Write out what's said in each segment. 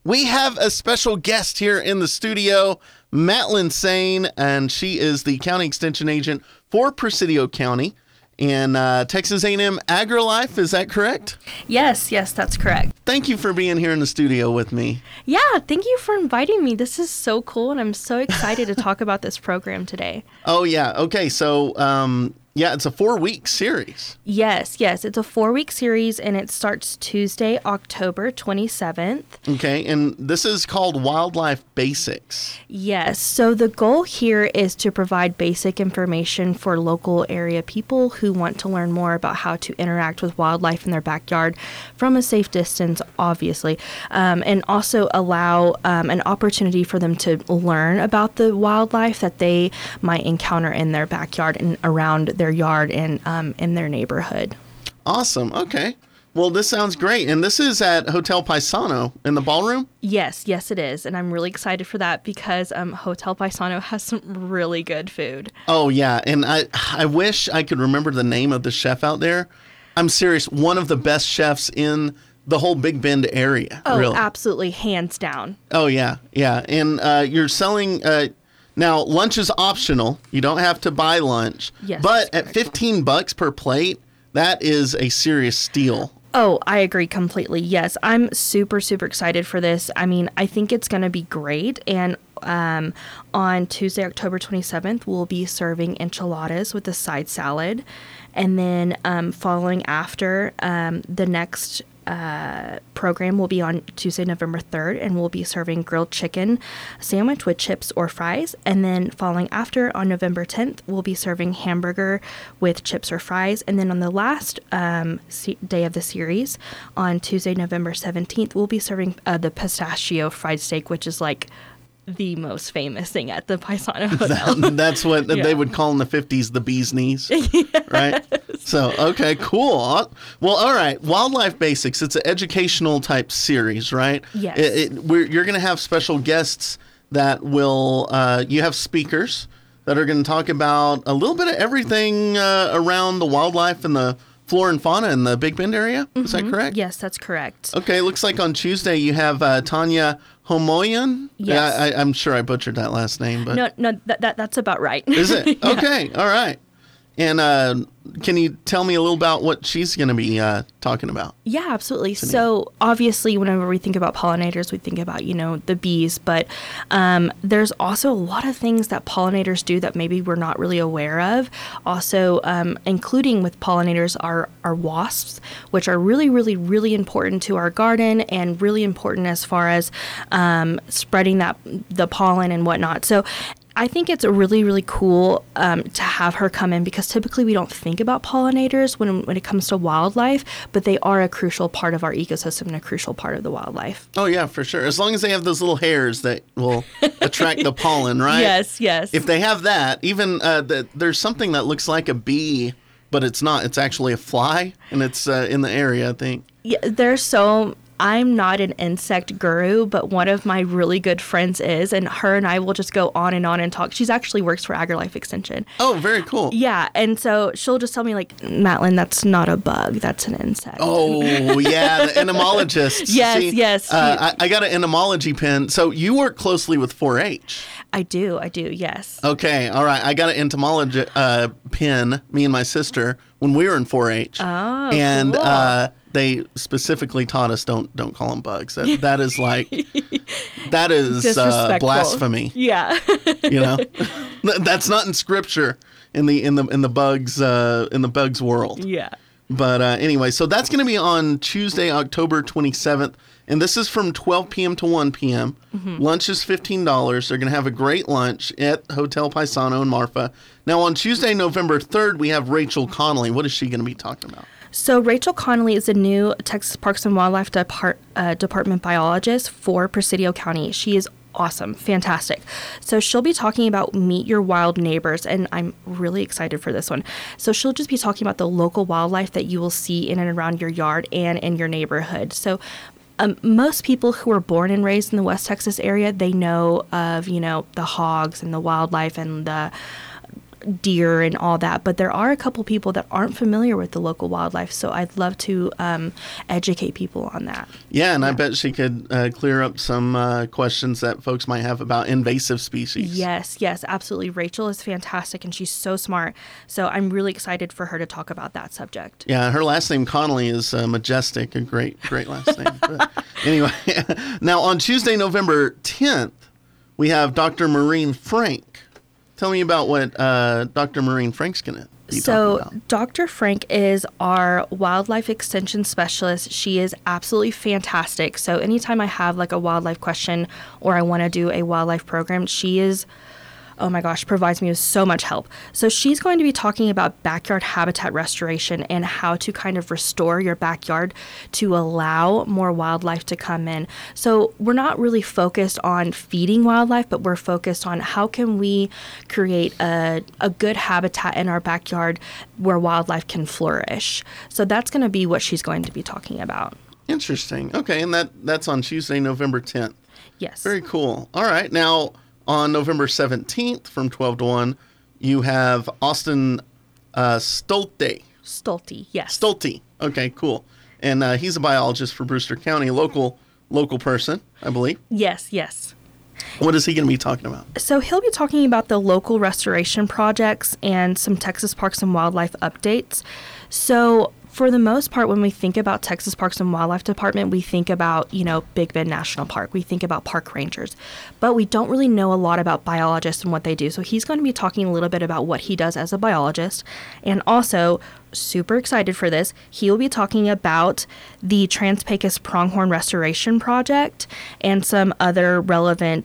We have a special guest here in the studio, Matlin Sane, and she is the County Extension Agent for Presidio County in Texas A&M AgriLife. Is that correct? Yes, that's correct. Thank you for being here in the studio with me. Yeah, thank you for inviting me. This is so cool, and I'm so excited to talk about this program today. Oh, yeah. Okay, so, it's a 4-week series. Yes, it's a 4-week series, and it starts Tuesday, October 27th. Okay, and this is called Wildlife Basics. Yes, so the goal here is to provide basic information for local area people who want to learn more about how to interact with wildlife in their backyard from a safe distance, obviously, and also allow an opportunity for them to learn about the wildlife that they might encounter in their backyard and around their yard and in their neighborhood. Awesome. Okay. Well, this sounds great. And this is at Hotel Paisano in the ballroom? Yes, it is. And I'm really excited for that because Hotel Paisano has some really good food. Oh, yeah. And I wish I could remember the name of the chef out there. I'm serious. One of the best chefs in the whole Big Bend area. Oh, really. Absolutely. Hands down. Oh, yeah. Yeah. And you're selling... Now, lunch is optional. You don't have to buy lunch. Yes, but at $15 per plate, that is a serious steal. Oh, I agree completely. Yes, I'm super, super excited for this. I mean, I think it's going to be great. And on Tuesday, October 27th, we'll be serving enchiladas with a side salad. And then following after, the next program will be on Tuesday, November 3rd, and we'll be serving grilled chicken sandwich with chips or fries. And then following after, on November 10th, we'll be serving hamburger with chips or fries. And then on the last day of the series, on Tuesday, November 17th, we'll be serving the pistachio fried steak, which is like the most famous thing at the Paisano Hotel. That's what they would call in the 50s the bee's knees, yes. Right? So, okay, cool. Well, all right, Wildlife Basics, it's an educational type series, right? Yes. You're going to have special guests that will, you have speakers that are going to talk about a little bit of everything around the wildlife and the flora and fauna in the Big Bend area. Mm-hmm. Is that correct? Yes, that's correct. Okay, looks like on Tuesday you have Tanya Homoyan. Yes. I'm sure I butchered that last name, but no, that's about right. Is it? Yeah. Okay, all right. And can you tell me a little about what she's going to be talking about? Yeah, absolutely. So obviously, whenever we think about pollinators, we think about, the bees. But there's also a lot of things that pollinators do that maybe we're not really aware of. Also, including with pollinators are wasps, which are really, really, really important to our garden and really important as far as spreading the pollen and whatnot. So I think it's really, really cool to have her come in because typically we don't think about pollinators when it comes to wildlife, but they are a crucial part of our ecosystem and a crucial part of the wildlife. Oh, yeah, for sure. As long as they have those little hairs that will attract the pollen, right? Yes. If they have that, even there's something that looks like a bee, but it's not. It's actually a fly, and it's in the area, I think. Yeah, I'm not an insect guru, but one of my really good friends is, and her and I will just go on and talk. She's actually works for AgriLife Extension. Oh, very cool. Yeah, and so she'll just tell me, like, Matlin, that's not a bug, that's an insect. Oh, yeah, the entomologists. Yes. I got an entomology pin. So you work closely with 4-H. I do, yes. Okay, all right. I got an entomology pin, me and my sister, when we were in 4-H. Oh, and cool. They specifically taught us don't call them bugs. That is like that is blasphemy. Yeah, that's not in scripture in the bugs world. Yeah. But anyway, so that's going to be on Tuesday, October 27th, and this is from 12 p.m. to 1 p.m. Mm-hmm. Lunch is $15. They're going to have a great lunch at Hotel Paisano in Marfa. Now on Tuesday, November 3rd, we have Rachel Connolly. What is she going to be talking about? So Rachel Connolly is a new Texas Parks and Wildlife Department biologist for Presidio County. She is awesome, fantastic. So she'll be talking about Meet Your Wild Neighbors, and I'm really excited for this one. So she'll just be talking about the local wildlife that you will see in and around your yard and in your neighborhood. So most people who are born and raised in the West Texas area, they know of, the hogs and the wildlife and the deer and all that, but there are a couple people that aren't familiar with the local wildlife, so I'd love to educate people on that. Yeah, and I bet she could clear up some questions that folks might have about invasive species. Yes, absolutely. Rachel is fantastic, and she's so smart, so I'm really excited for her to talk about that subject. Yeah, her last name, Connolly, is majestic, a great last name. But anyway, now on Tuesday, November 10th, we have Dr. Maureen Frank. Tell me about what Dr. Maureen Frank's going to be talking about. Dr. Frank is our wildlife extension specialist. She is absolutely fantastic. So anytime I have like a wildlife question or I want to do a wildlife program, she is, oh my gosh, provides me with so much help. So she's going to be talking about backyard habitat restoration and how to kind of restore your backyard to allow more wildlife to come in. So we're not really focused on feeding wildlife, but we're focused on how can we create a good habitat in our backyard where wildlife can flourish. So that's going to be what she's going to be talking about. Interesting. Okay, and that's on Tuesday, November 10th. Yes. Very cool. All right, now on November 17th from 12 to 1, you have Austin Stolte. Stolte, yes. Stolte. Okay, cool. And he's a biologist for Brewster County, a local person, I believe. Yes. What is he going to be talking about? So he'll be talking about the local restoration projects and some Texas Parks and Wildlife updates. So for the most part, when we think about Texas Parks and Wildlife Department, we think about, Big Bend National Park. We think about park rangers, but we don't really know a lot about biologists and what they do. So he's going to be talking a little bit about what he does as a biologist, and also super excited for this. He will be talking about the Trans-Pecos Pronghorn Restoration Project and some other relevant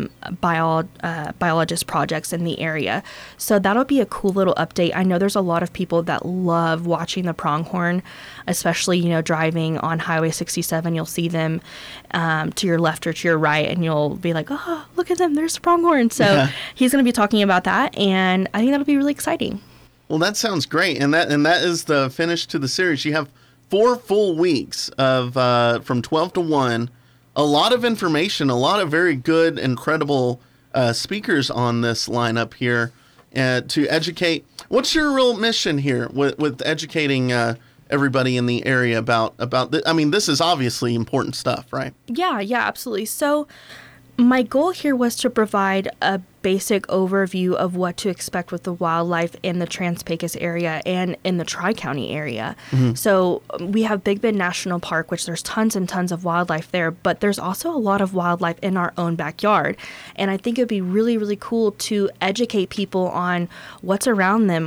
biologist projects in the area. So that'll be a cool little update. I know there's a lot of people that love watching the pronghorn, especially, driving on Highway 67. You'll see them to your left or to your right, and you'll be like, oh, look at them, there's the pronghorn. So he's going to be talking about that, and I think that'll be really exciting. Well, that sounds great, and that is the finish to the series. You have 4 full weeks of from 12 to 1. A lot of information, a lot of very good, incredible speakers on this lineup here to educate. What's your real mission here with educating everybody in the area about this is obviously important stuff, right? Yeah, absolutely. So my goal here was to provide a basic overview of what to expect with the wildlife in the Trans-Pecos area and in the Tri-County area. Mm-hmm. So we have Big Bend National Park, which there's tons and tons of wildlife there, but there's also a lot of wildlife in our own backyard. And I think it'd be really, really cool to educate people on what's around them,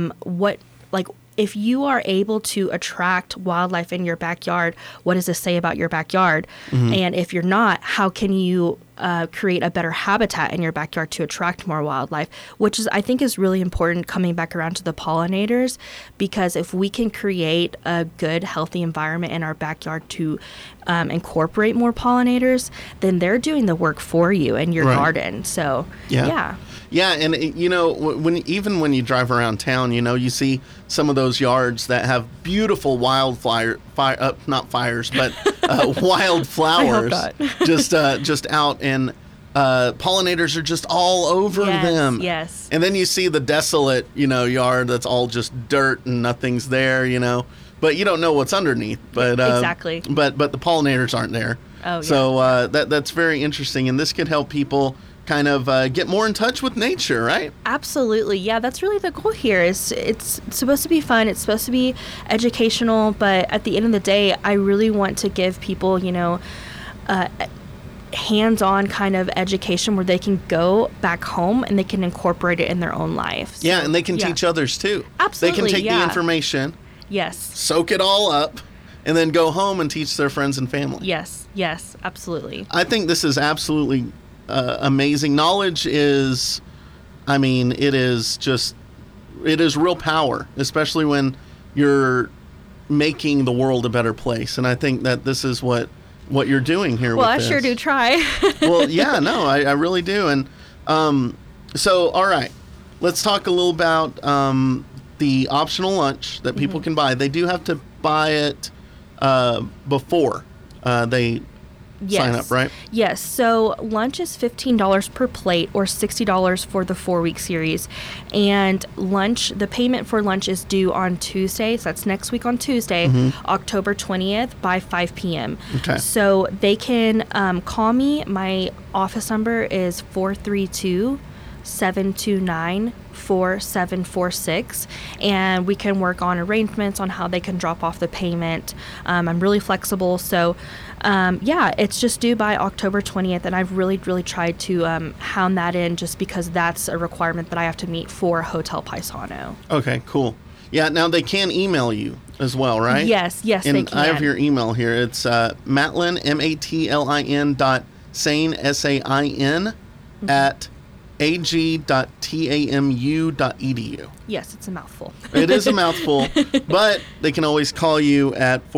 if you are able to attract wildlife in your backyard, what does this say about your backyard? Mm-hmm. And if you're not, how can you create a better habitat in your backyard to attract more wildlife, which I think is really important, coming back around to the pollinators, because if we can create a good, healthy environment in our backyard to incorporate more pollinators, then they're doing the work for you in your garden. So, yeah. Yeah, and when you drive around town, you see some of those yards that have beautiful wildflowers just out, and pollinators are just all over them. Yes. And then you see the desolate, yard that's all just dirt and nothing's there, but you don't know what's underneath. But exactly. But the pollinators aren't there. Oh, yeah. So that's very interesting, and this could help people kind of get more in touch with nature, right? Absolutely. Yeah, that's really the goal here. It's supposed to be fun. It's supposed to be educational, but at the end of the day, I really want to give people, hands-on kind of education where they can go back home and they can incorporate it in their own lives. Yeah, and they can teach others too. Absolutely. They can take the information, soak it all up, and then go home and teach their friends and family. Yes, absolutely. I think this is absolutely amazing. Knowledge is, it is real power, especially when you're making the world a better place. And I think that this is what you're doing here with this. Well, I sure do try. Well, yeah, no, I really do. And so, all right, let's talk a little about the optional lunch that people can buy. They do have to buy it before they sign up, right? Yes. So lunch is $15 per plate or $60 for the 4-week series. And the payment for lunch is due on Tuesday. So that's next week on Tuesday, October 20th by 5 p.m. Okay. So they can call me. My office number is 432-729-4746, and we can work on arrangements on how they can drop off the payment. I'm really flexible, so it's just due by October 20th, and I've really tried to hound that in just because that's a requirement that I have to meet for Hotel Paisano. Okay, cool. Yeah, now they can email you as well, right? Yes, they can. I have your email here. It's Matlin, MATLIN.Sain, SAIN, at ag.tamu.edu. Yes, it's a mouthful. It is a mouthful, but they can always call you at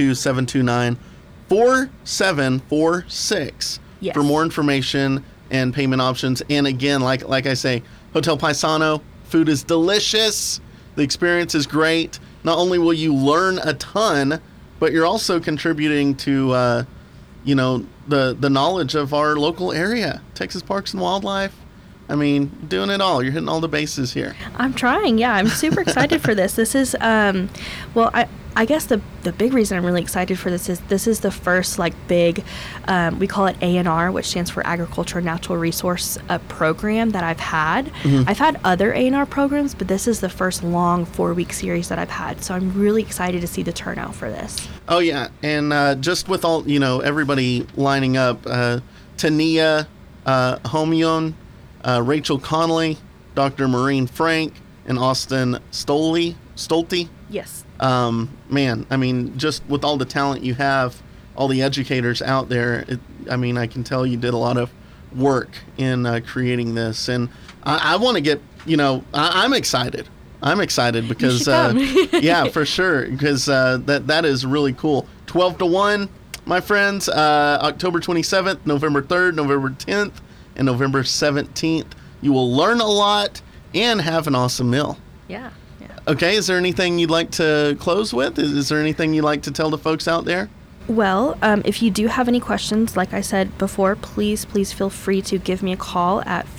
432-729-4746 for more information and payment options. And again, like I say, Hotel Paisano, food is delicious. The experience is great. Not only will you learn a ton, but you're also contributing to, the knowledge of our local area, Texas Parks and Wildlife. I mean, doing it all. You're hitting all the bases here. I'm trying. Yeah, I'm super excited for this. This is, I guess the big reason I'm really excited for this is the first big, we call it A&R, which stands for Agriculture and Natural Resource program that I've had. I've had other A&R programs, but this is the first long 4-week series that I've had. So I'm really excited to see the turnout for this. Oh yeah, and just with all everybody lining up, Tania Homion, Rachel Connolly, Dr. Maureen Frank, and Austin Stolte. Yes. Man, I mean, just with all the talent you have, all the educators out there, I can tell you did a lot of work in creating this. And I want to get, I'm excited. I'm excited because, yeah, for sure, because that is really cool. 12-1, my friends, October 27th, November 3rd, November 10th, and November 17th. You will learn a lot and have an awesome meal. Yeah. Okay, is there anything you'd like to close with? Is there anything you'd like to tell the folks out there? Well, if you do have any questions, like I said before, please feel free to give me a call at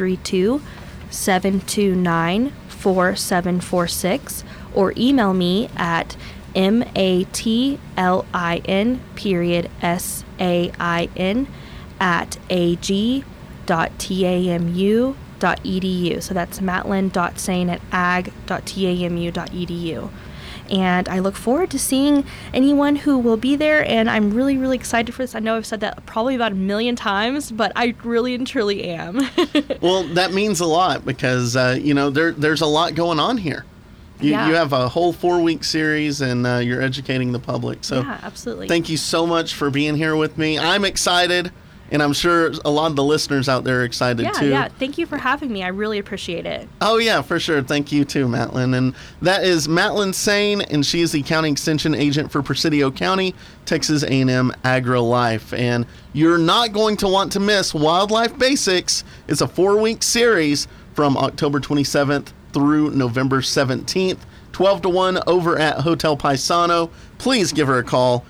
432-729-4746 or email me at matlin@ag.tamu.edu. So that's matlin.sain@ag.tamu.edu. And I look forward to seeing anyone who will be there, and I'm really excited for this. I know I've said that probably about 1,000,000 times, but I really and truly am. Well, that means a lot because, there's a lot going on here. You have a whole 4-week series, and you're educating the public. So yeah, absolutely. Thank you so much for being here with me. I'm excited. And I'm sure a lot of the listeners out there are excited too. Yeah. Thank you for having me. I really appreciate it. Oh, yeah, for sure. Thank you too, Matlin. And that is Matlin Sain, and she is the County Extension Agent for Presidio County, Texas A&M AgriLife. And you're not going to want to miss Wildlife Basics. It's a 4-week series from October 27th through November 17th. 12-1 over at Hotel Paisano. Please give her a call,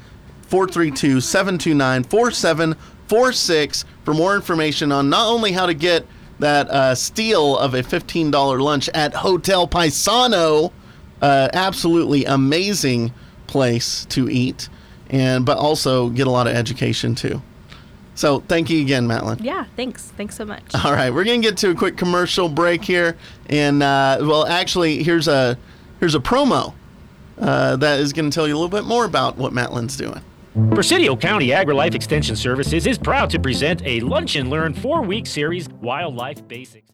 432-729-4746 for more information on not only how to get that steal of a $15 lunch at Hotel Paisano, absolutely amazing place to eat, but also get a lot of education too. So thank you again, Matlin. Yeah, thanks so much. All right, we're gonna get to a quick commercial break here, and actually here's a promo that is going to tell you a little bit more about what Matlin's doing. Presidio County AgriLife Extension Services is proud to present a Lunch and Learn 4-week series, Wildlife Basics.